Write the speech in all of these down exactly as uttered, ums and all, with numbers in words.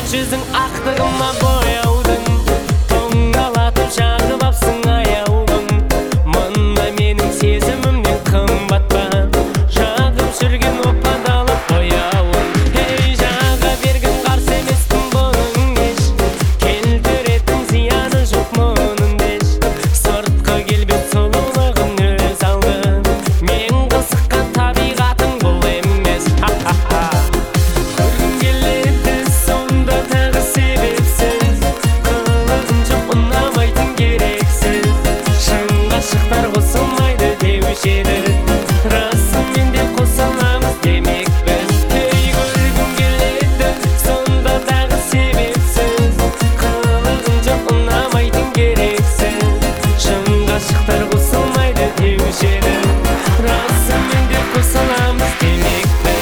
жүзің ақтығыма бояудың, тоңалатып жағып апсың аяулым. Мына менің сезімімнен қымбат па, жағып жүрген опадалып бояуың. Ей, жаға берген қарсы емеспін бұның еш, келтіретін зияны жоқ мұның еш. Сыртқы келбет сұлулығын өз алды, мен қызыққан табиғатың бұл емес. Ха-ха-ха. Көргім келеді сонда тағы себепсіз, қылығың жоқ ұнамайтын керексіз. Шын ғашықтар қосылмайды деуші еді, расымен де қосыламыз демек біз. Ей, көргім келеді сонда тағы себепсіз, қылығың жоқ ұнамайтын керексіз. Шын ғашықтар қосылмайды деуші еді, расымен де қосыламыз демек біз.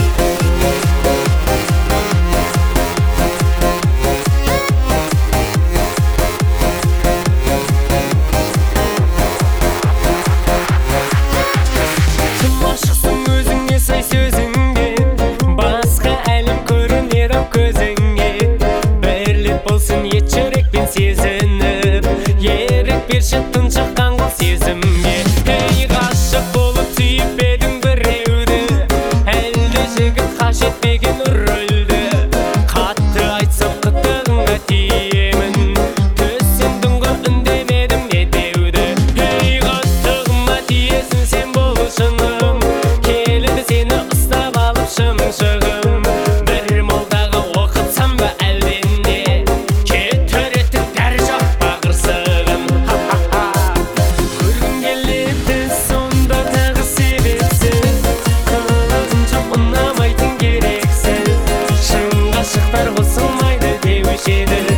Тым ашықсың өзіңе сай сөзіңе, басқа әлем көрінеді ау көзіңе. Бірлік болсын ет жүрекпен сезініп, ерік берші тұншыққан қыл сезімге. Ей, ғашық болып сүйіп едің біреуді, әлде жігіт қажетпеген рөлді. Қатты айтсам қытығыңа тиемін, түсіндің ғой үндемедім не деуді. Ей, қытығыма тиесің сен бұл шыным, келеді сені ұстап алып шымшығым. Бір молдаға оқытсам ба әлдене, кетіретін дәрі жоқ па қырсығым. Ха-ха-ха. Көргім келеді сонда тағы себепсіз, қылығың жоқ ұнамайтын керексіз. Шын ғашықтар қосылмайды деуші еді,